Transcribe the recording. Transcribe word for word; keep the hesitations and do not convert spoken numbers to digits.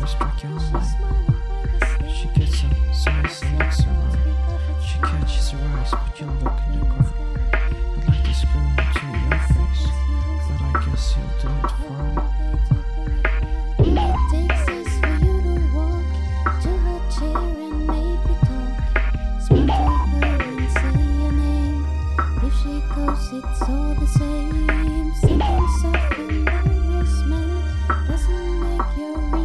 never struck your mind. She gets up, sighs and looks around. She catches her eyes, but you look in the ground. I'd like to scream into your face, but I guess you'll do it for me. All it takes is for you to walk to her chair and maybe talk. Speak to her and say your name. If she goes, it's all the same. Sentence of embarrassment doesn't make you real.